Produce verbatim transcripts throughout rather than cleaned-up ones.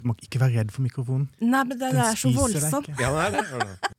Du må ikke være redd for mikrofonen. Nei, men det, det er så voldsomt. Ja, det er det.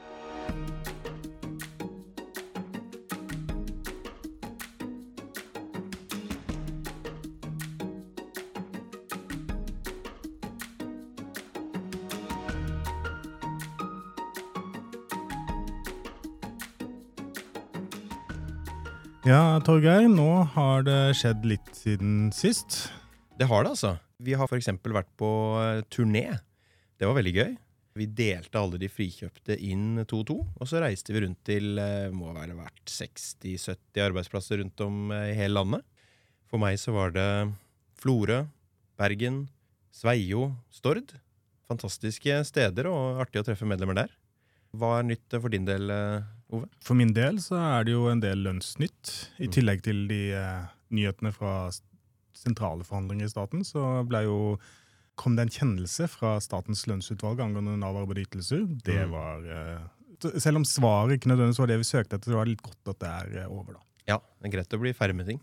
Ja, Torgeir, nå har det skjedd litt siden sist. Det har det altså. Vi har for eksempel vært på turné. Det var veldig gøy. Vi delte alle de frikjøpte inn to og to, og så reiste vi rundt til, må vel ha vært seksti til sytti arbeidsplasser rundt om i hele landet. For meg så var det Florø, Bergen, Sveio, Stord. Fantastiske steder og artig å treffe medlemmer der. Hva er nytt for din del, Ove? For min del så er det jo en del lønnsnytt. I tillegg til de eh, nyhetene fra sentrale forhandlinger i staten, så ble jo, kom det en kjennelse fra statens lønnsutvalg angående Nav-arbeid og ytelser. Det var, eh, selv om svaret ikke nødvendigvis var det vi søkte etter, så var det litt godt at det er eh, over da. Ja, det er greit å bli ferdig med ting.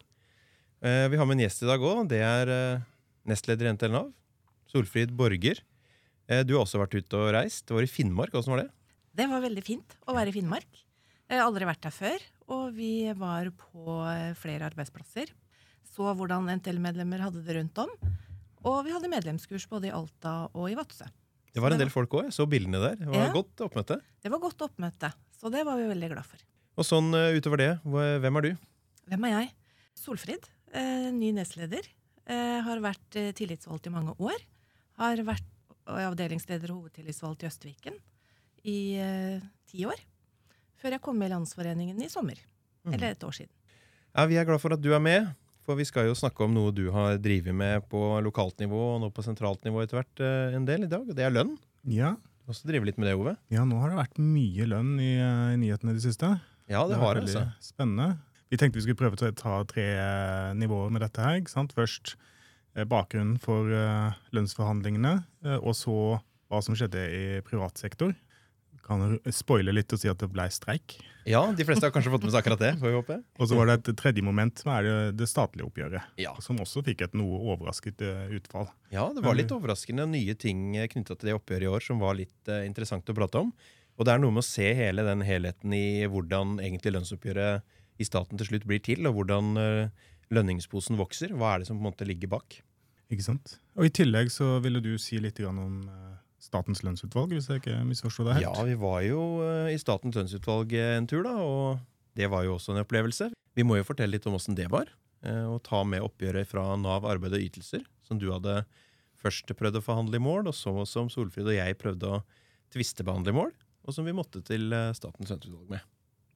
Eh, vi har med en gjest i dag også. Det er eh, nestleder i N T L Nav, Solfrid Borger. Eh, du har også vært ute og reist. Det var i Finnmark. Hvordan var det? Det var veldig fint å være i Finnmark. Jeg har aldri vært der før, og vi var på flere arbeidsplasser. Så hvordan N T L-medlemmer hadde det rundt om. Og vi hadde medlemskurs både i Alta og i Vadsø. Det var en del folk også. Jeg så bildene der. Det var Ja. godt oppmøte. Det var godt oppmøte, så det var vi veldig glad for. Og sånn uh, utover det, hva- hvem er du? Hvem er jeg? Solfrid, eh, ny nestleder. Eh, har vært eh, tillitsvalgt i mange år. Har vært eh, avdelingsleder og hovedtillitsvalgt i Østviken i eh, ti år. Før jeg kom med i Landsforeningen i sommer. Eller et år siden. Ja, vi er glad for at du er med, for vi skal jo snakke om noe du har drivet med på lokalt nivå og nå på sentralt nivå etter hvert uh, en del i dag, og det er lønn. Ja, Du har også drivet litt med det, Ove. ja, nå har det vært mye lønn i, eh, i nyhetene i det siste. Ja, det, Det har var det, veldig altså. spennende. Vi tenkte vi skulle prøve å ta tre eh, nivåer med dette her, ikke sant? Først eh, bakgrunnen for eh, lønnsforhandlingene, eh, og så hva som skjedde i privat sektor. Kan du spoile litt og si at det ble streik. Ja, de fleste har kanskje fått med seg akkurat det, får vi håpe. Og så var det et tredje moment, som er det, det statlige oppgjøret, Ja. som også fikk et noe overrasket eh, utfall. Ja, det var litt overraskende nye ting knyttet til det oppgjøret i år som var litt uh, interessant å prate om. Og det er noe med å se hele den helheten i hvordan egentlig lønnsoppgjøret i staten til slutt blir til, og hvordan uh, lønningsposen vokser. Hva er det som på en måte ligger bak? Ikke sant? Og i tillegg så ville du si litt grann om eh, statens lønnsutvalg, hvis jeg ikke misforstår deg helt. Ja, vi var jo uh, i statens lønnsutvalg en tur da, og det var jo også en opplevelse. Vi må jo fortelle litt om hvordan det var, uh, og ta med oppgjøret fra Nav arbeid og ytelser, som du hadde først prøvd å forhandle i mål, og så som Solfrid og jeg prøvde å tvistebehandle i mål, og som vi måtte til uh, statens lønnsutvalg med.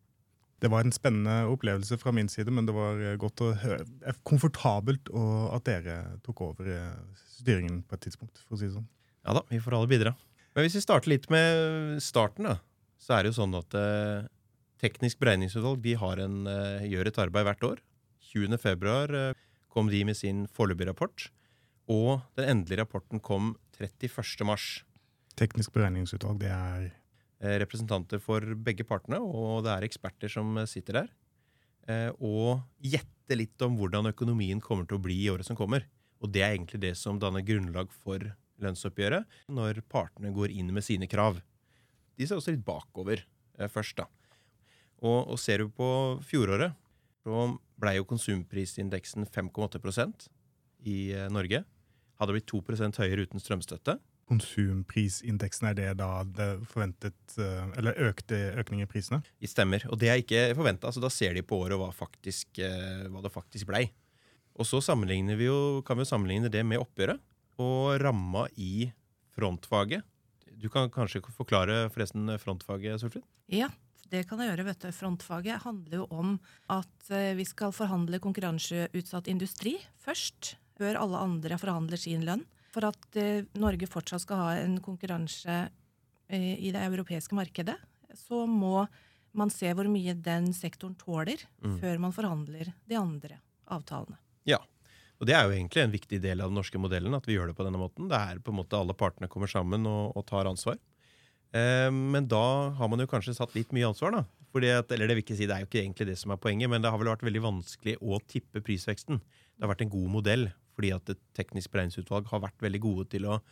Det var en spennende opplevelse fra min side, men det var eh, godt å høre, eh, komfortabelt og at dere tok over eh, styringen på et tidspunkt, for å si det sånn. Ja da, vi får alle bidra. Men hvis vi starter litt med starten da, så er det jo sånn at uh, Teknisk beregningsutvalg, de har en, uh, gjør et arbeid hvert år. tjuende februar uh, kom de med sin foreløpige rapport, og den endelige rapporten kom trettiførste mars. Teknisk beregningsutvalg, det er Representanter for begge partene, og det er eksperter som sitter der, og gjette litt om hvordan økonomien kommer til å bli i året som kommer. Og det er egentlig det som danner grunnlag for lønnsoppgjøret, når partene går inn med sine krav. De ser også litt bakover eh, først da. Og, og ser du på fjoråret, så ble jo konsumprisindeksen fem komma åtte prosent i eh, Norge. Hadde blitt to prosent høyere uten strømstøtte. konsumprisindeksen, er det da det forventet, eh, eller økte økning i prisene? Det stemmer, og det er ikke forventet. Altså, da ser de på året hva, faktisk, eh, hva det faktisk blei. Og så sammenligner vi jo, kan vi jo sammenligne det med oppgjøret og ramma i frontfaget. Du kan kanskje forklare forresten frontfaget, Solfrid? Ja, det kan jeg gjøre, vet du. Frontfaget handler jo om at eh, vi skal forhandle konkurranseutsatt industri først, før alle andre forhandler sin lønn. For at eh, Norge fortsatt skal ha en konkurranse eh, i det europeiske markedet, så må man se hvor mye den sektoren tåler Mm. før man forhandler de andre avtalene. Ja, og det er jo egentlig en viktig del av den norske modellen, at vi gjør det på denne måten. Det er på en måte alle partene kommer sammen og, og tar ansvar. Eh, men da har man jo kanskje satt litt mye ansvar da. Fordi at, eller det vil ikke si, det er jo ikke egentlig det som er poenget, men det har vel vært veldig vanskelig å tippe prisveksten. Det har vært en god modell, fordi at et teknisk beregningsutvalg har vært veldig gode til å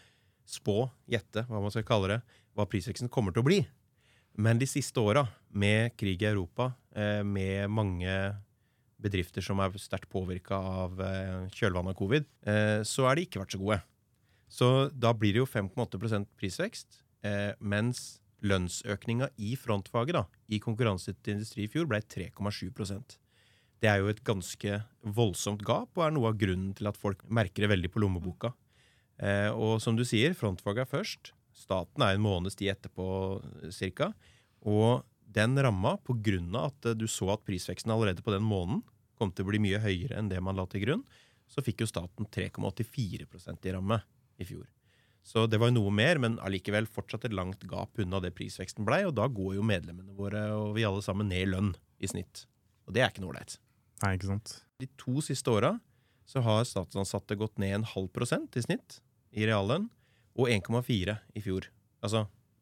spå, gjette, hva man skal kalle det, hva prisveksten kommer til å bli. Men de siste årene, med krig i Europa, eh, med mange bedrifter som er sterkt påvirket av eh, kjølvannet av covid, eh, så er de ikke vært så gode. Så da blir det jo fem komma åtte prosent prisvekst, eh, mens lønnsøkninga i frontfaget da, i konkurranseutsatt industri i fjor ble tre komma sju prosent. Det er jo et ganske voldsomt gap, og er noe av grunnen til at folk merker det veldig på lommeboka. Eh, og som du sier, frontfaget er først. Staten er en måneds tid etterpå cirka. Og den ramma, på grunn av at du så at prisveksten allerede på den måneden kom til å bli mye høyere enn det man la til grunn, så fikk jo staten tre komma åttifire prosent i ramme i fjor. Så det var jo noe mer, men allikevel fortsatt et langt gap unna det prisveksten ble, og da går jo medlemmene våre og vi alle sammen ned i lønn i snitt. Og det er ikke noe ålreit. Nei, ikke sant. De to siste åra så har statsansatte gått ned en halv prosent i snitt i reallønn, og en komma fire i fjor. Altså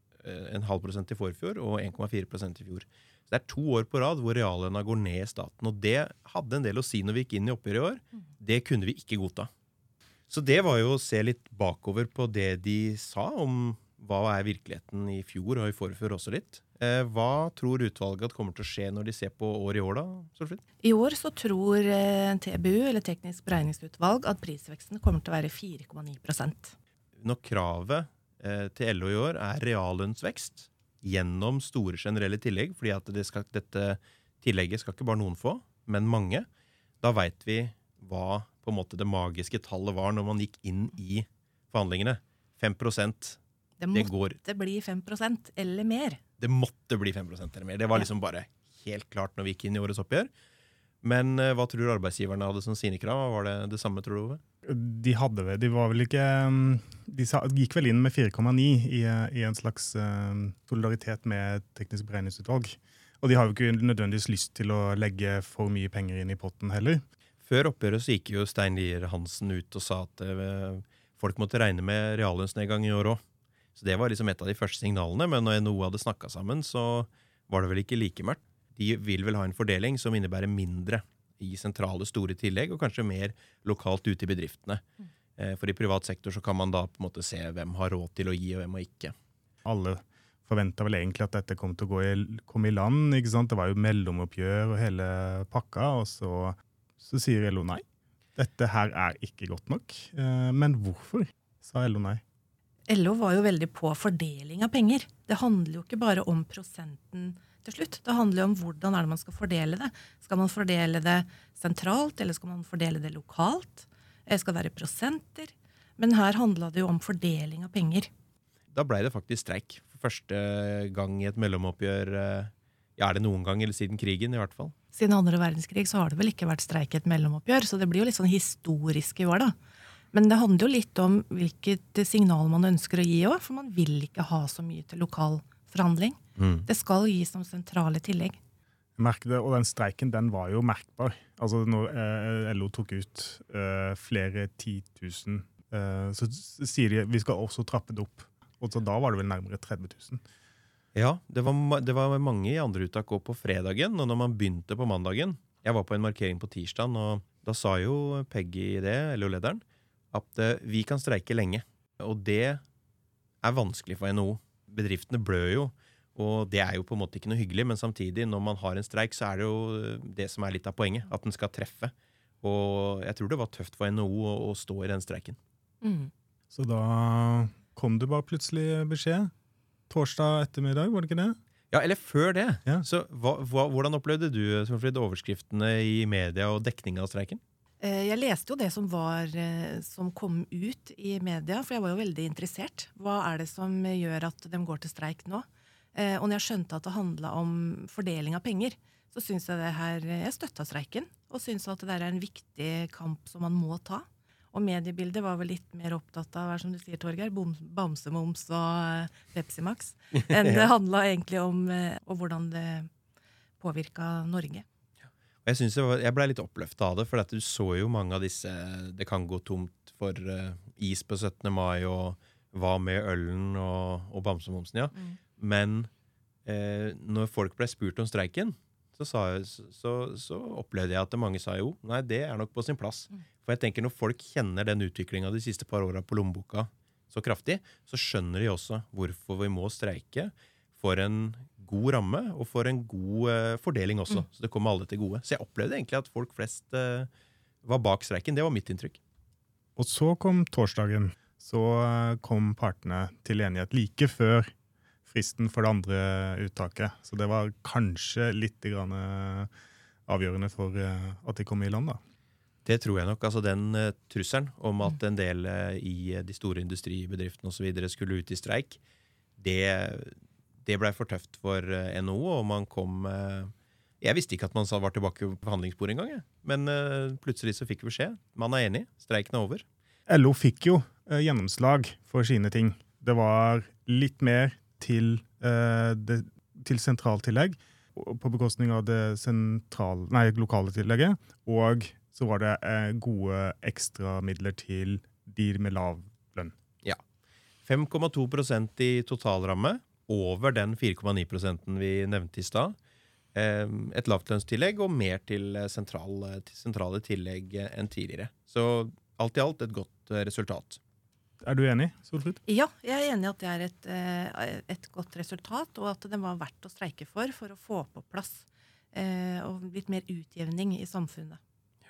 en halv prosent i forfjor og en komma fire prosent i fjor. Så det er to år på rad hvor reallønna går ned i staten, og det hadde en del å si når vi gikk inn i oppgjøret i år. Det kunne vi ikke godta. Så det var jo å se litt bakover på det de sa om hva er virkeligheten i fjor og i forfjor også litt. Eh, hva tror utvalget at kommer til å skje når de ser på år i år da, Solfrid? I år så tror eh, T B U, eller Teknisk beregningsutvalg, at prisveksten kommer til å være fire komma ni prosent. Når kravet eh, til L O i år er reallønnsvekst gjennom store generelle tillegg, fordi at det skal, dette tillegget skal ikke bare noen få, men mange, da vet vi hva på en måte det magiske tallet var når man gikk inn i forhandlingene. fem prosent. Det måtte det går, bli fem prosent eller mer. Det måtte bli fem prosent eller mer. Det var liksom bare helt klart når vi gikk inn i årets oppgjør. Men uh, hva tror du arbeidsgiverne hadde som sine krav? Var det det samme, tror du, Ove? De hadde vel, de var vel ikke, de sa, gikk vel inn med fire komma ni i, i en slags uh, solidaritet med Teknisk beregningsutvalg. Og de har jo ikke nødvendigvis lyst til å legge for mye penger inn i potten heller. Før oppgjøret så gikk jo Stein Lier Hansen ut og sa at uh, folk måtte regne med reallønnsnedgang i år også. Så det var liksom et av de første signalene, men når N H O hadde snakket sammen, så var det vel ikke like mørkt. De vil vel ha en fordeling som innebærer mindre i sentrale store tillegg, og kanskje mer lokalt ute i bedriftene. Mm. Uh, for i privat sektor så kan man da på en måte se hvem har råd til å gi, og hvem har ikke. Alle forventet vel egentlig at dette kom til å gå i, komme i land, ikke sant? Det var jo mellomoppgjør og hele pakka, og så... Så sier L O nei. Dette her er ikke godt nok. Men hvorfor, sa L O nei? L O var jo veldig på fordeling av penger. Det handler jo ikke bare om prosenten til slutt. Det handler jo om hvordan er det man skal fordele det. Skal man fordele det sentralt, eller skal man fordele det lokalt? Det skal være prosenter. Men her handlet det jo om fordeling av penger. Da ble det faktisk streik. For første gang i et mellomoppgjør. Ja, er det noen gang, eller siden krigen i hvert fall? Siden andre verdenskrig så har det vel ikke vært streik i et mellomoppgjør, så det blir jo litt sånn historisk i år da. Men det handler jo litt om hvilket signal man ønsker å gi også, for man vil ikke ha så mye til lokal forhandling. Mm. Det skal gis som sentrale tillegg. Merket det, og den streiken, den var jo merkbar. Altså når eh, L O tok ut eh, flere titusen, eh, så sier de vi skal også trappe det opp. Og så da var det vel nærmere tretti tusen. Ja, det var, det var mange i andre uttak også på fredagen, og når man begynte på mandagen, jeg var på en markering på tirsdagen, og da sa jo Peggy det, L O-lederen, at uh, vi kan streike lenge, og det er vanskelig for N H O. Bedriftene blør jo, og det er jo på en måte ikke noe hyggelig, men samtidig, når man har en streik, så er det jo det som er litt av poenget, at den skal treffe. Og jeg tror det var tøft for N H O å, å stå i den streiken. Mm. Så da kom det bare plutselig beskjed. Torsdag ettermiddag, var det ikke det? Ja, eller før det. Ja. Så hva, hva, hvordan opplevde du Solfrid, overskriftene i media og dekning av streiken? Jeg leste jo det som, var, som kom ut i media, for jeg var jo veldig interessert. Hva er det som gjør at de går til streik nå? Og når jeg skjønte at det handlet om fordeling av penger, så synes jeg det her, jeg støttet streiken, og synes at det er en viktig kamp som man må ta. Og mediebildet var vel litt mer opptatt av, hva som du sier, Torgeir, Bamsemums og Pepsi Max, enn det handlet egentlig om og hvordan det påvirket Norge. Jeg, synes jeg, var, jeg ble litt oppløftet av det, for at du så jo mange av disse, det kan gå tomt for uh, is på syttende mai, og hva med ølen og, og Bamsemumsen, ja. Mm. Men eh, når folk ble spurt om streiken, så, sa, så, så opplevde jeg at mange sa jo, nei, det er nok på sin plass. Mm. For jeg tenker når folk kjenner den utviklingen de siste par årene på lommeboka så kraftig, så skjønner de også hvorfor vi må streike for en god ramme, og for en god uh, fordeling også. Mm. Så det kommer alle til gode. Så jeg opplevde egentlig at folk flest uh, var bak streiken. Det var mitt inntrykk. Og så kom torsdagen. Så kom partene til enighet like før fristen for det andre uttaket. Så det var kanskje litt grann avgjørende for at de kom i land da. Det tror jeg nok. Altså den uh, trusselen om at en del uh, i de store industribedriftene og så videre skulle ut i streik, det, det ble for tøft for uh, N H O, og man kom... Uh, jeg visste ikke at man var tilbake på forhandlingsbordet en gang, jeg. Men uh, plutselig så fikk vi beskjed. Man er enig, streiken er over. L O fikk jo uh, gjennomslag for sine ting. Det var litt mer til, uh, det, til sentraltillegg, på bekostning av det sentral, nei, lokale tillegget, og så var det eh, gode ekstra midler til de med lav lønn. Ja. fem komma to prosent i totalramme, over den fire komma ni prosenten vi nevnte i stad. Eh, et lavtlønnstillegg og mer til, sentral, til sentrale tillegg enn tidligere. Så alt i alt et godt resultat. Er du enig, Solfrid? Ja, jeg er enig i at det er et, et godt resultat, og at det var verdt å streike for, for å få på plass eh, og litt mer utjevning i samfunnet.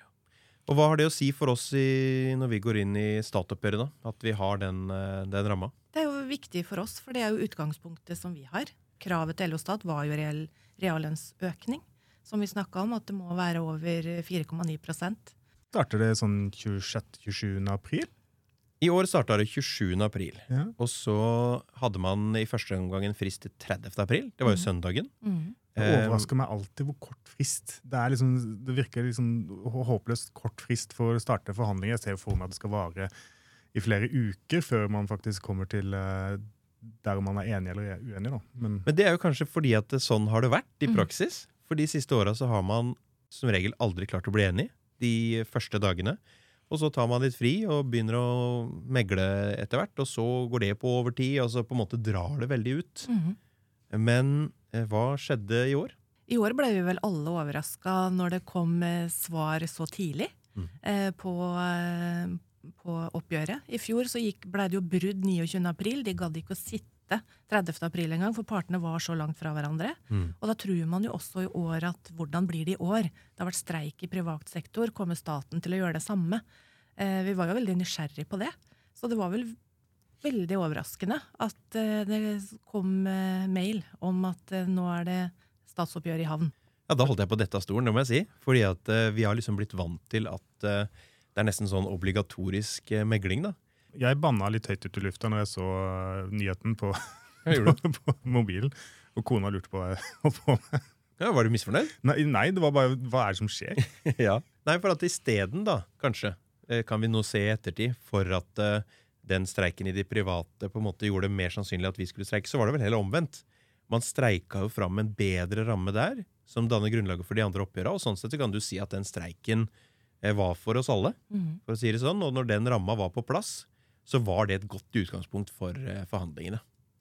Og hva har det å si for oss i, når vi går inn i statsoppgjøret da? At vi har den, den ramma? Det er jo viktig for oss, for det er jo utgangspunktet som vi har. Kravet til L O Stat var jo reell reallønnsøkning, som vi snakket om, at det må være over fire komma ni prosent. Starter det sånn tjuesjette til tjuesjuende april? I år startet det tjuesjuende april, ja. Og så hadde man i første omgang en frist til tredivte april. Det var jo søndagen. Mm. Det overrasker meg alltid hvor kort frist. Det, er liksom, det virker liksom håpløst kort frist for å starte forhandlinger. Jeg ser jo for meg at det skal vare i flere uker før man faktisk kommer til der man er enig eller uenig. Da. Men, Men det er jo kanskje fordi at det, sånn har det vært i praksis. Mm. For de siste årene så har man som regel aldri klart å bli enig de første dagene. Og så tar man litt fri og begynner å megle etter hvert, og så går det på overtid, og så på en måte drar det veldig ut. Mm. Men hva skjedde i år? I år ble vi vel alle overrasket når det kom svar så tidlig mm. eh, på, eh, på oppgjøret. I fjor så gikk, ble det jo brudd niogtyvende april. De gadd ikke å sitte tredivte april en gang, for partene var så langt fra hverandre. Mm. Og da tror man jo også i år at hvordan blir det i år? Det har vært streik i privat sektor. Kommer staten til å gjøre det samme? Eh, vi var jo veldig nysgjerrig på det. Så det var vel veldig overraskende at uh, det kom uh, mail om at uh, nå er det statsoppgjør i havn. Ja, da holdt jeg på dette stolen, det må jeg si. Fordi at uh, vi har liksom blitt vant til at uh, det er nesten sånn obligatorisk uh, megling, da. Jeg banna litt høyt ut i lufta når jeg så uh, nyheten på, på, på mobilen, og kona lurte på hva på meg. Ja, var du misfornøyd? Nei, nei, det var bare, hva er det som skjer? Ja. Nei, for at i stedet da, kanskje, uh, kan vi nå se i ettertid for at uh, den streiken i de private på en måte gjorde det mer sannsynlig at vi skulle streike, så var det vel heller omvendt. Man streika jo fram en bedre ramme der, som danner grunnlaget for de andre oppgjørene, og sånn sett kan du si at den streiken var for oss alle, mm. for å si det sånn, og når den ramma var på plass, så var det et godt utgangspunkt for forhandlingene.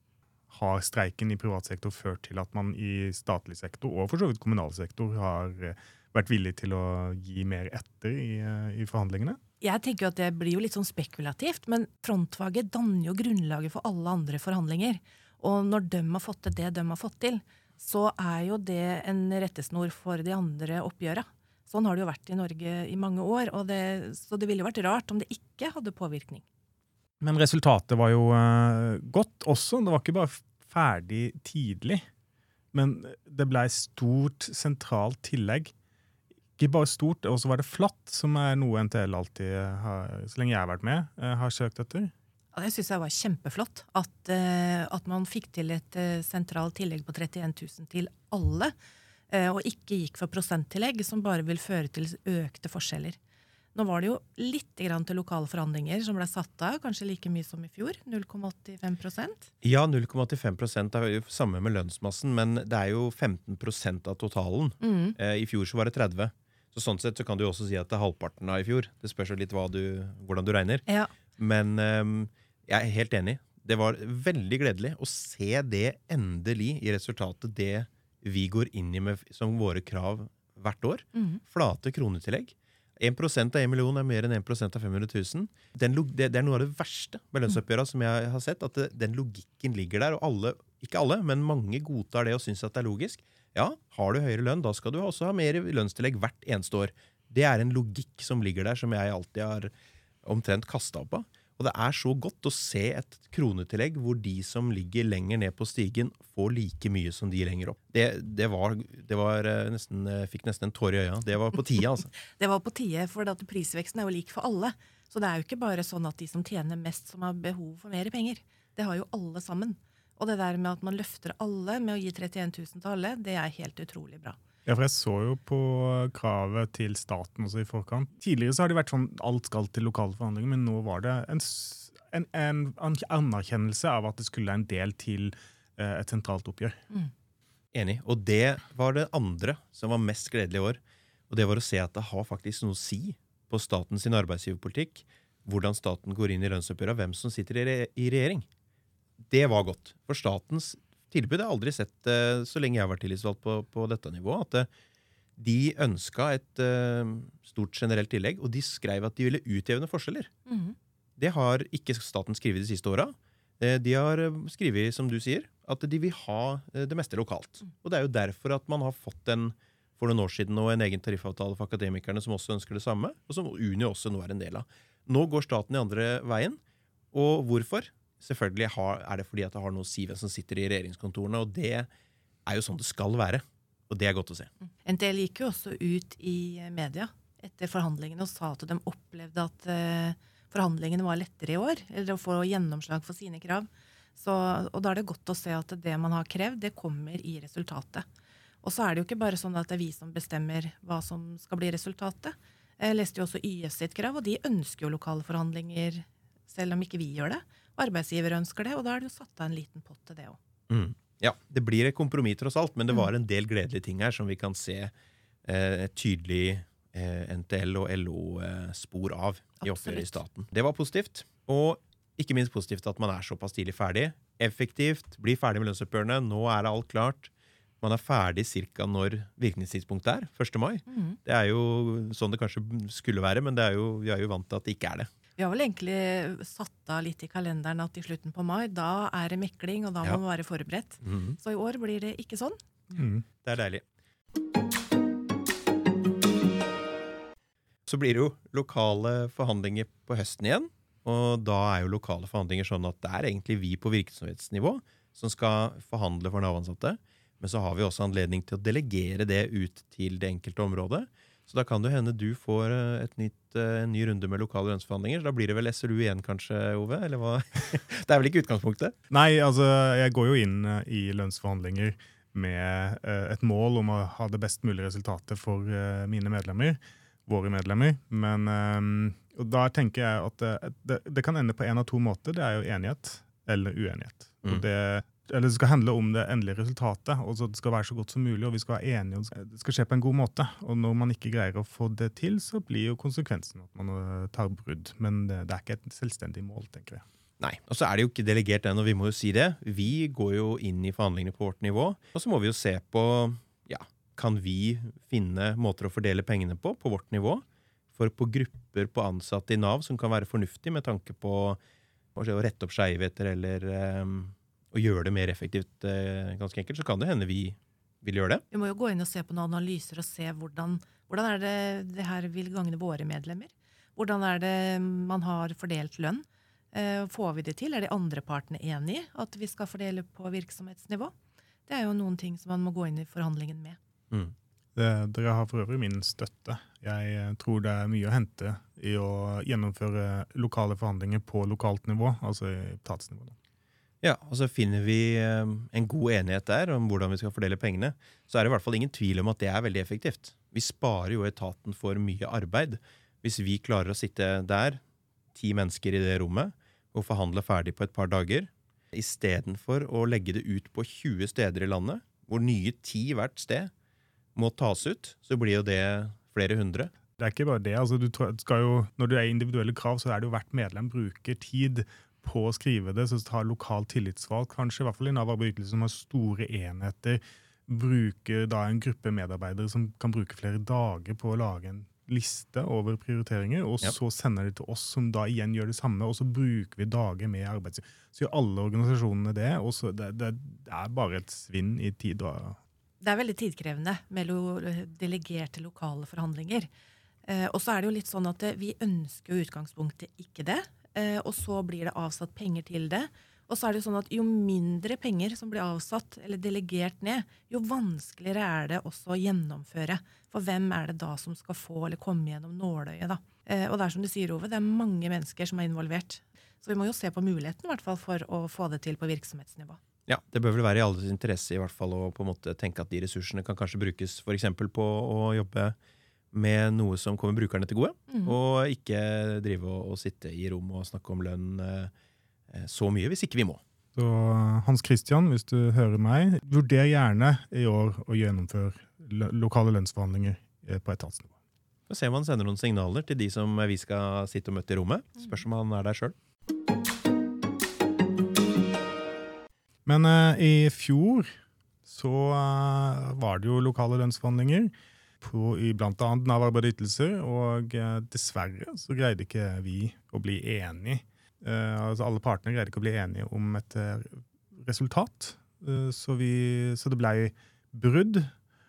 Har streiken i privat sektor ført til at man i statlig sektor, og for så vidt kommunal sektor, har vært villig til å gi mer etter i, i forhandlingene? Jeg tenker jo at det blir jo litt sånn spekulativt, men frontfaget danner jo grunnlaget for alle andre forhandlinger. Og når de har fått til det de har fått til, så er jo det en rettesnor for de andre oppgjørene. Sånn har det jo vært i Norge i mange år, og det, så det ville jo vært rart om det ikke hadde påvirkning. Men resultatet var jo uh, godt også. Det var ikke bare ferdig tidlig, men det ble stort sentralt tillegg. Ikke bare stort, og så var det flatt, som er noe N T L alltid har, så lenge jeg har vært med, har søkt etter. Ja, det synes jeg var kjempeflott, at, at man fikk til et sentralt tillegg på trettien tusen til alle, og ikke gikk for prosenttillegg, som bare vil føre til økte forskjeller. Nå var det jo litt grann til lokale forhandlinger som ble satt av, kanskje like mye som i fjor, null komma åttifem prosent. Ja, null komma åttifem prosent er jo samme med lønnsmassen, men det er jo femten prosent av totalen. Mm. I fjor så var det tretti. Så sånn sett så kan du også si at det er halvparten av i fjor. Det spørs jo litt hva du, hvordan du regner. Ja. Men um, jeg er helt enig. Det var veldig gledelig å se det endelig i resultatet det vi går inn i med som våre krav hvert år. Mm. Flate kronetillegg en prosent av en million er mer enn en prosent av fem hundre tusen. Den, det, det er noe av det verste med lønnsoppgjøret som jeg har sett, at det, den logikken ligger der, og alle, ikke alle, men mange godtar det og synes at det er logisk. Ja, har du høyere lønn, da skal du også ha mer lønnstillegg hvert eneste år. Det er en logikk som ligger der, som jeg alltid har omtrent kastet opp av. Og det er så godt å se et kronetillegg hvor de som ligger lenger ned på stigen får like mye som de lenger opp. Det, det, var, det var nesten, fikk nesten en tår i øya. Det var på tide, altså. Det var på tide, for at prisveksten er jo lik for alle. Så det er jo ikke bare sånn at de som tjener mest som har behov for mer penger. Det har jo alle sammen. Og det der med at man løfter alle med å gi trettien tusen til alle, det er helt utrolig bra. Ja, for jeg så jo på kravet til staten også i forkant. Tidligere så har det vært sånn alt skal til lokale forhandlinger, men nå var det en, en, en anerkjennelse av at det skulle en del til eh, et sentralt oppgjør. Mm. Enig. Og det var det andre som var mest gledelig i år. Og det var å se at det har faktisk noe å si på statens sin arbeidsgiverpolitikk, hvordan staten går inn i lønnsoppgjøret, hvem som sitter i, re i regjering. Det var godt. For statens tilbud har jeg aldri sett uh, så lenge jeg har vært tillitsvalgt på, på dette nivået, at uh, de ønsket et uh, stort generelt tillegg, og de skrev at de ville utjevne forskjeller. Mm. Det har ikke staten skrevet de siste årene. Uh, de har uh, skrevet, som du sier, at de vil ha uh, det meste lokalt. Mm. Og det er jo derfor at man har fått en, for noen år siden nå, en egen tariffavtale for akademikerne som også ønsker det samme, og som Unio også nå er en del av. Nå går staten i andre veien, og hvorfor? Selvfølgelig har, er det fordi at det har noe å si hvem som sitter i regjeringskontorene, og det er jo sånn det skal være. Og det er godt å se. N T L gikk jo også ut i media etter forhandlingene og sa at de opplevde at uh, forhandlingene var lettere i år, eller å få gjennomslag for sine krav. Så, og da er det godt å se at det man har krevd, det kommer i resultatet. Og så er det jo ikke bare sånn at det er vi som bestemmer hva som skal bli resultatet. Jeg leste jo også Y S sitt krav, og de ønsker jo lokale forhandlinger, selv om ikke vi gjør det. Arbeidsgiver ønsker det, og da er det jo satt av en liten pott til det også. Mm. Ja, det blir et kompromiss tross alt, men det var en del gledelige ting her som vi kan se eh, et tydelig eh, N T L og L O-spor av i oppgjøret i staten. Det var positivt, og ikke minst positivt at man er såpass tidlig ferdig. Effektivt, blir ferdig med lønnsoppgjørene, nå er det alt klart. Man er ferdig cirka når virkningstidspunktet er, første mai. Mm. Det er jo sånn det kanskje skulle være, men det er jo, vi er jo vant til at det ikke er det. Vi har vel egentlig satt av litt i kalenderen at i slutten på mai, da er det mekling, og da må Ja. man være forberedt. Mhm. Så i år blir det ikke sånn. Mm. Det er deilig. Så blir det jo lokale forhandlinger på høsten igjen, og da er jo lokale forhandlinger sånn at det er egentlig vi på virksomhetsnivå som skal forhandle for Nav-ansatte, men så har vi også anledning til å delegere det ut til det enkelte området. Så da kan det hende du får et nytt, en ny runde med lokale lønnsforhandlinger. Da blir det vel S L U igjen kanskje, Ove? Eller hva? Det er vel ikke utgangspunktet? Nei, altså jeg går jo inn eh, i lønnsforhandlinger med eh, et mål om å ha det best mulige resultatet for eh, mine medlemmer, våre medlemmer. Men eh, og da tenker jeg at det, det, det kan ende på en av to måter. Det er jo enighet eller uenighet. Mm. Og det, eller det skal handle om det endelige resultatet, og så det skal være så godt som mulig, og vi skal være enige, og det skal skje på en god måte. Og når man ikke greier å få det til, så blir jo konsekvensen at man eh, tar brudd. Men det, det er ikke et selvstendig mål, tenker jeg. Nei, og så er det jo ikke delegert ennå, vi må jo si det. Vi går jo inn i forhandlingene på vårt nivå, og så må vi jo se på, ja, kan vi finne måter å fordele pengene på, på vårt nivå, for på grupper på ansatte i Nav som kan være fornuftig med tanke på å rette opp skjevheter eller um, å gjøre det mer effektivt, uh, ganske enkelt, så kan det hende vi vil gjøre det. Vi må jo gå inn og se på noen analyser og se hvordan, hvordan er det det her vil gagne våre medlemmer. Hvordan er det man har fordelt lønn? Eh, får vi det til? Er de andre partene enige i at vi skal fordele på virksomhetsnivå? Det er jo noen ting som man må gå inn i forhandlingen med. Mm. Det, dere har for øvrig min støtte. Jeg eh, tror det er mye å hente i å gjennomføre lokale forhandlinger på lokalt nivå, altså i etatsnivå. Ja, og så finner vi um, en god enighet der om hvordan vi skal fordele pengene, så er det i hvert fall ingen tvil om at det er veldig effektivt. Vi sparer jo etaten for mye arbeid. Hvis vi klarer å sitte der, ti mennesker i det rommet, og forhandle ferdig på et par dager, i stedet for å legge det ut på tjue steder i landet, hvor nye ti hvert sted må tas ut, så blir jo det flere hundre. Det er ikke bare det. Altså, du skal jo, når du er individuelle krav, så er det jo hvert medlem bruker tid på å skrive det, så tar lokal tillitsvalg, kanskje, i hvert fall i Nav-arbeid som har store enheter, bruker da en gruppe medarbeidere som kan bruke flere dager på å lage en liste over prioriteringer, og Ja. så sender de til oss, som da igjen gjør det samme, og så bruker vi dager med arbeids... Så gjør alle organisasjonene det, og så det, det, det er bare et svinn i tid. Og Det er veldig tidkrevende med lo delegerte lokale forhandlinger. Eh, og så er det jo litt sånn at eh, vi ønsker jo i utgangspunktet ikke det, eh, og så blir det avsatt penger til det. Og så er det jo sånn at jo mindre penger som blir avsatt eller delegert ned, jo vanskeligere er det også å gjennomføre. For hvem er det da som skal få eller komme gjennom nåløyet da? Eh, og det er som du sier, Ove, det er mange mennesker som er involvert. Så vi må jo se på muligheten i hvert fall for å få det til på virksomhetsnivå. Ja, det bør vel være i alles interesse i hvert fall å på en måte tenke at de ressursene kan kanskje brukes for eksempel på å jobbe med noe som kommer brukerne til gode, Mhm. og ikke drive og, og sitte i rom og snakke om lønn eh, så mye hvis ikke vi må. Så Hans Christian, hvis du hører meg, vurder gjerne i år å gjennomføre lo lokale lønnsforhandlinger eh, på etatsnivå. Så ser man sender noen signaler til de som vi skal sitte og møte i rommet. Spørs om han er der selv. Men eh, i fjor så eh, var det jo lokale lønnsforhandlinger på, i blant annet Nav Arbeid og Ytelser, og eh, dessverre så greide ikke vi å bli enige. Eh, altså alle partene greide ikke å bli enige om et eh, resultat, eh, så, vi, så det ble brudd,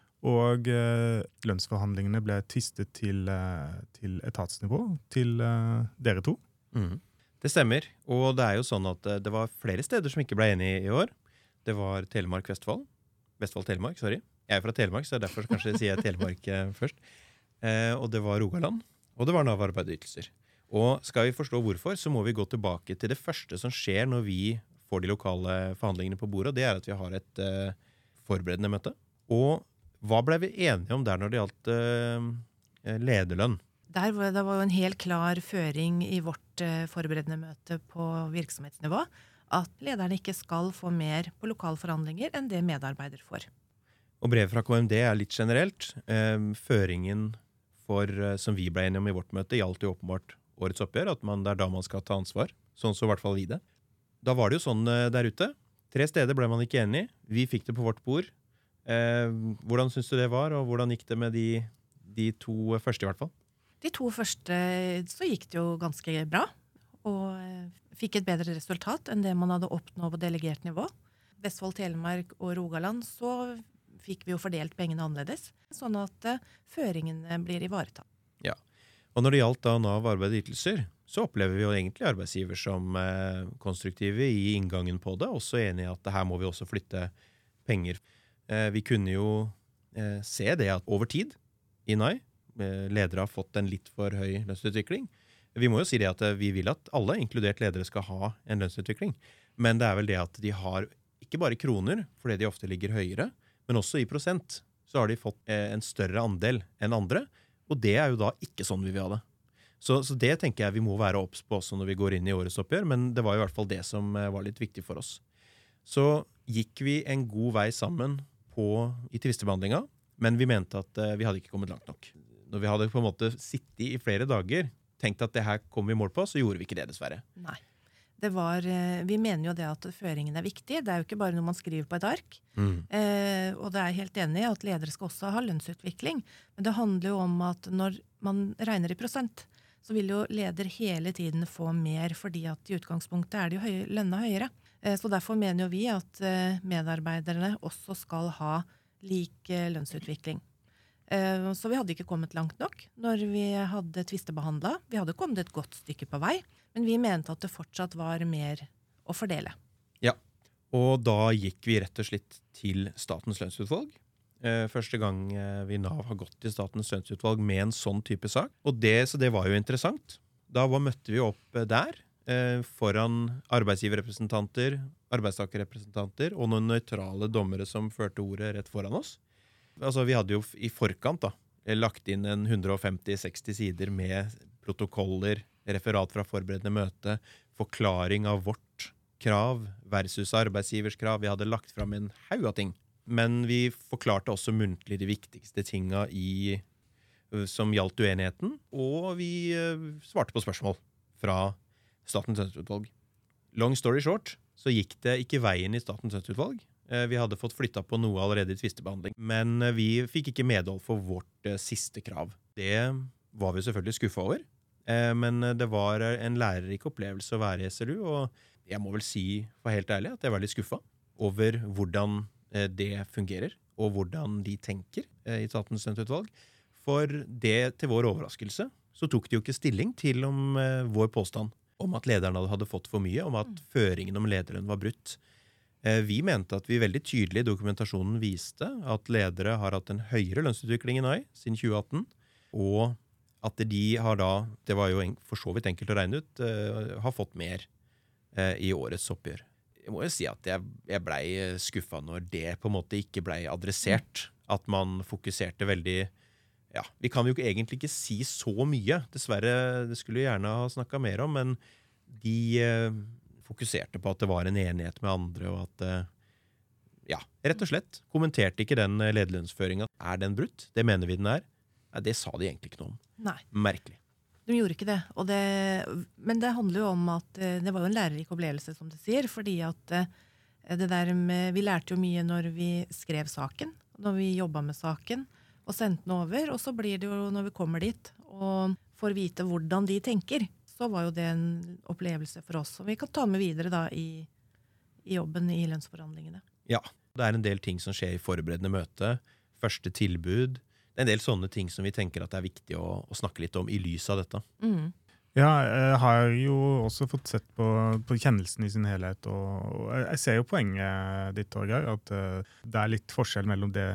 og eh, lønnsforhandlingene ble tvistet til, eh, til etatsnivå, til eh, dere to. Mhm. Det stemmer, og det er jo sånn at eh, det var flere steder som ikke ble enige i år. Det var Telemark-Vestfold. Vestfold-Telemark, sorry. Jeg er fra Telemark, så derfor kanskje sier jeg Telemark eh, først. Eh, og det var Rogaland, og det var Nav Arbeid og Ytelser. Og skal vi forstå hvorfor, så må vi gå tilbake til det første som skjer når vi får de lokale forhandlingene på bordet, og det er at vi har et eh, forberedende møte. Og hva ble vi enige om der når det gjaldt eh, lederlønn? Der var det var jo en helt klar føring i vårt eh, forberedende møte på virksomhetsnivå, at lederne ikke skal få mer på lokale forhandlinger enn det medarbeider får. Og brevet fra K M D er litt generelt. Eh, føringen for, eh, som vi ble enige om i vårt møte, gjaldt jo åpenbart årets oppgjør, at man, det er da man skal ta ansvar. Sånn så i hvert fall vi det. Da var det jo sånn eh, der ute. Tre steder ble man ikke enige. Vi fikk det på vårt bord. Eh, hvordan synes du det var, og hvordan gikk det med de, de to første i hvert fall? De to første så gikk det jo ganske bra, og eh, fikk et bedre resultat enn det man hadde oppnådd på delegert nivå. Vestfold, Telemark og Rogaland så fikk vi jo fordelt pengene annerledes, sånn at eh, føringene blir ivaretatt. Ja, og når det gjaldt da Nav Arbeid og Ytelser, så opplever vi jo egentlig arbeidsgiver som eh, konstruktive i inngangen på det, også enige i at her må vi også flytte penger. Eh, vi kunne jo eh, se det at over tid i N A I, ledere har fått en litt for høy lønnsutvikling. Vi må jo si det at vi vil at alle, inkludert ledere, skal ha en lønnsutvikling. Men det er vel det at de har ikke bare kroner, fordi de ofte ligger høyere, men også i prosent. Så har de fått en større andel enn andre, og det er jo da ikke sånn vi vil ha det. Så, så det tenker jeg vi må være obs på også når vi går inn i årets oppgjør, men det var i hvert fall det som var litt viktig for oss. Så gikk vi en god vei sammen på, i tvistebehandlinga, men vi mente at vi hadde ikke kommet langt nok. Når vi hadde på en måte sittet i flere dager, tenkt at det her kom vi i mål på, så gjorde vi ikke det dessverre. Nei. Det var, vi mener jo det at føringen er viktig. Det er jo ikke bare noe man skriver på et ark. Mm. Eh, og det er helt enig i at ledere skal også ha lønnsutvikling. Men det handler jo om at når man regner i prosent, så vil jo leder hele tiden få mer, fordi at i utgangspunktet er det jo høy, lønna høyere. Eh, så derfor mener jo vi at eh, medarbeiderne også skal ha lik eh, lønnsutvikling. Så vi hadde ikke kommet langt nok når vi hadde tvistebehandlet. Vi hadde kommet et godt stykke på vei, men vi mente at det fortsatt var mer å fordele. Ja, og da gikk vi rett og slett til Statens lønnsutvalg. Første gang vi i Nav har gått til Statens lønnsutvalg med en sånn type sak. Og det, så det var jo interessant. Da var, møtte vi opp der, foran arbeidsgiverrepresentanter, arbeidstakerrepresentanter og noen nøytrale dommere som førte ordet rett foran oss. Altså, vi hadde jo i forkant da, lagt inn en hundre femti til seksti sider med protokoller, referat fra forberedende møte, forklaring av vårt krav versus arbeidsgivers krav. Vi hadde lagt fram en haug av ting. Men vi forklarte også muntlig de viktigste tinga i, som gjaldt uenigheten, og vi svarte på spørsmål fra Statens lønnsutvalg. Long story short, så gikk det ikke veien i Statens lønnsutvalg. Vi hadde fått flyttet på noe allerede i tvistebehandling, men vi fikk ikke medhold for vårt siste krav. Det var vi selvfølgelig skuffet over. Eh, men det var en lærerik opplevelse å være i S L U, og jeg må vel si for helt ærlig at jeg var litt skuffet over hvordan eh, det fungerer, og hvordan de tenker eh, i Statens studentutvalg. For det, til vår overraskelse, så tok de jo ikke stilling til om eh, vår påstand om at lederne hadde fått for mye, om at føringen om lederlønn var brutt. Eh, vi mente at vi veldig tydelig i dokumentasjonen viste at ledere har hatt en høyere lønnsutvikling enn A I siden tjue atten, og at de har da, det var jo for så vidt enkelt å regne ut, eh, har fått mer eh, i årets oppgjør. Jeg må jo si at jeg, jeg ble skuffet når det på en måte ikke ble adressert, at man fokuserte veldig. Ja, vi kan jo ikke, egentlig ikke si så mye. Dessverre, det skulle jeg gjerne ha snakket mer om, men de eh, fokuserte på at det var en enighet med andre, og at, eh, ja, rett og slett, kommenterte ikke den lederlønnsføringen. Er den brutt? Det mener vi den er. Nei, det sa de egentlig ikke noe om. Nei. Merkelig. De gjorde ikke det, og det, men det handler jo om at eh, det var jo en lærerik opplevelse, som du sier, fordi at eh, det der med, vi lærte jo mye når vi skrev saken, når vi jobbet med saken, og sendte den over, og så blir det jo når vi kommer dit, og får vite hvordan de tenker, så var jo det en opplevelse for oss, og vi kan ta med videre da i, i jobben i lønnsforhandlingene. Ja, det er en del ting som skjer i forberedende møte, første tilbud, det er en del sånne ting som vi tenker at det er viktig å, å snakke litt om i lys av dette. Mm. Ja, jeg har jo også fått sett på, på kjennelsen i sin helhet, og, og jeg ser jo poenget ditt, Torgeir, at uh, det er litt forskjell mellom det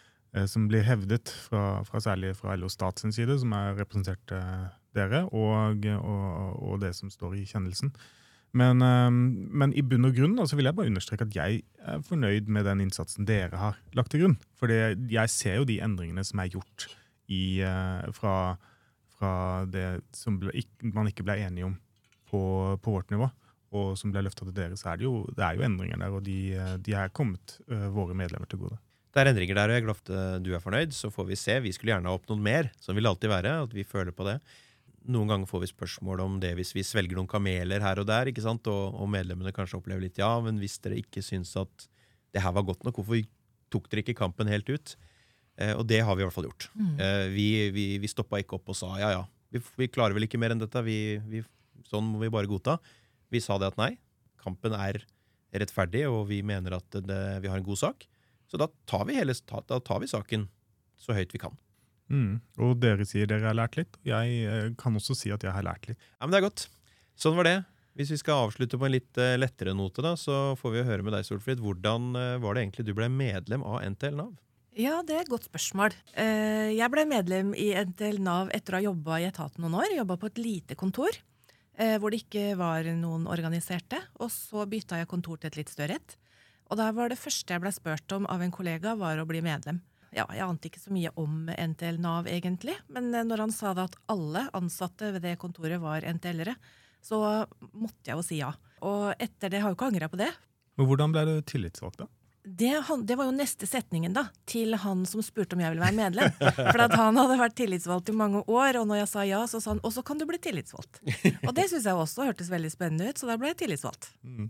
som blir hevdet fra, fra særlig fra L O Stat sin side, som er representert eh, dere, og, og, og det som står i kjennelsen. Men, eh, men i bunn og grunn så vil jeg bare understreke at jeg er fornøyd med den innsatsen dere har lagt til grunn. For jeg ser jo de endringene som er gjort i, eh, fra, fra det som ble, ikke, man ikke ble enige om på, på vårt nivå, og som ble løftet til dere, så er det jo, det er jo endringer der, og de, de er kommet eh, våre medlemmer til gode. Det er endringer der, og jeg er glad for at du er fornøyd, så får vi se. Vi skulle gjerne ha oppnådd mer, sånn vil det alltid være, at vi føler på det. Noen ganger får vi spørsmål om det hvis vi svelger noen kameler her og der, ikke sant? Og, og medlemmene kanskje opplever litt, ja, men hvis dere ikke synes at det her var godt nok, hvorfor tok dere ikke kampen helt ut? Eh, og det har vi i hvert fall gjort. Mm. Eh, vi, vi, vi stoppet ikke opp og sa, ja, ja, vi, vi klarer vel ikke mer enn dette, vi, vi, sånn må vi bare godta. Vi sa det at nei, kampen er rettferdig, og vi mener at det, vi har en god sak. Så da tar vi, hele, da tar vi saken så høyt vi kan. Mm. Og dere sier dere har lært litt. Jeg kan også si at jeg har lært litt. Ja, men det er godt. Sånn var det. Hvis vi skal avslutte på en litt uh, lettere note, da, så får vi høre med deg, Solfrid. Hvordan uh, var det egentlig du ble medlem av N T L Nav? Ja, det er et godt spørsmål. Uh, jeg ble medlem i N T L Nav etter å ha jobbet i etaten noen år. Jobbet på et lite kontor, uh, hvor det ikke var noen organiserte. Og så bytta jeg kontor til et litt større et. Og da var det første jeg ble spurt om av en kollega var å bli medlem. Ja, jeg ante ikke så mye om N T L Nav egentlig, men når han sa det at alle ansatte ved det kontoret var N T L-ere, så måtte jeg jo si ja. Og etter det har jeg jo ikke angret på det. Men hvordan ble du tillitsvalgt da? Det, det var jo neste setningen da, til han som spurte om jeg ville være medlem. For at han hadde vært tillitsvalgt i mange år, og når jeg sa ja, så sa han, og så kan du bli tillitsvalgt. Og det synes jeg også hørtes veldig spennende ut, så da ble jeg tillitsvalgt. Mm.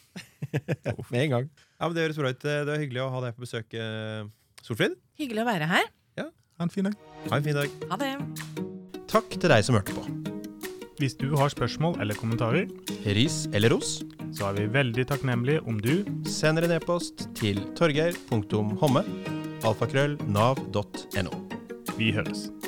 Med en gang. Ja, men det høres bra ut. Det er hyggelig å ha deg på besøk, Solfrid. Hyggelig å være her. Ja. Ha en fin dag. Ha en fin dag. Ha det. Takk til deg som hørte på. Hvis du har spørsmål eller kommentarer, ris eller ros, så er vi veldig takknemlige om du sender en e-post til torgeir punktum homme alfakrøll nav punktum no. Vi høres.